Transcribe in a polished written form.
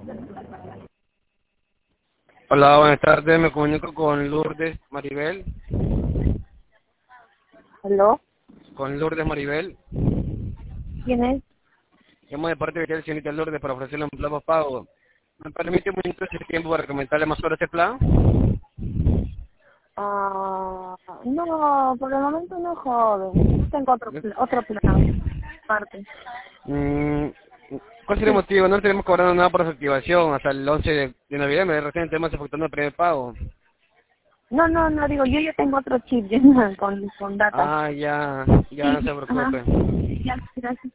Hola, buenas tardes. Me comunico con Lourdes Maribel. ¿Aló? Con Lourdes Maribel. ¿Quién es? Llamo de parte de la señorita Lourdes para ofrecerle un plan pago. ¿Me permite un minuto de tiempo para comentarle más sobre este plan? No, por el momento no, joven. Yo tengo otro plan, aparte. Mm, ¿Cuál sería el motivo? No tenemos cobrando nada por su activación hasta el 11 de noviembre. Recién tenemos efectuando el primer pago. No, digo, yo ya tengo otro chip ya, con data. Ah, ya, ya no Sí, se ajá. preocupe. Ya, gracias.